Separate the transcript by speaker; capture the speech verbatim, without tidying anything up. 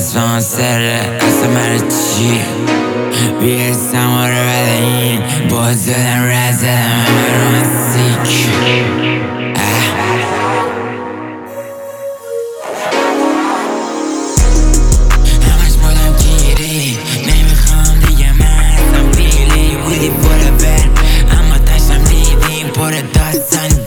Speaker 1: dispenser اسمر چی بیرسم و رو بده این باز زدم رد زدم همه رو من سیک همش بادم گیری نمیخوام دیگه من اصلا بیلی بودی پر بر اما تشتم دیدیم پر داستان